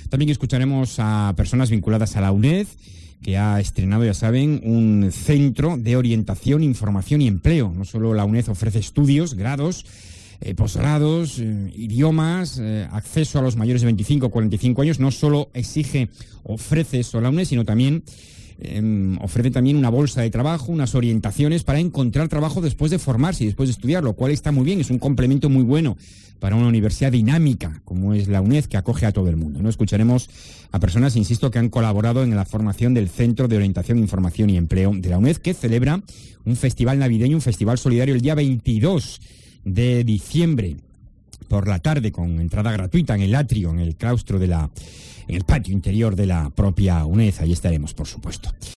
También escucharemos a personas vinculadas a la UNED, que ha estrenado, ya saben, un centro de orientación, información y empleo. No solo la UNED ofrece estudios, grados, posgrados, idiomas, acceso a los mayores de 25 o 45 años. No solo ofrece eso la UNED, sino también ofrece también una bolsa de trabajo, unas orientaciones para encontrar trabajo después de formarse y después de estudiar, lo cual está muy bien, es un complemento muy bueno para una universidad dinámica como es la UNED, que acoge a todo el mundo, ¿no? Escucharemos a personas, insisto, que han colaborado en la formación del Centro de Orientación, Información y Empleo de la UNED, que celebra un festival navideño, un festival solidario el día 22 de diciembre por la tarde, con entrada gratuita en el atrio, en el claustro en el patio interior de la propia UNED. Ahí estaremos, por supuesto.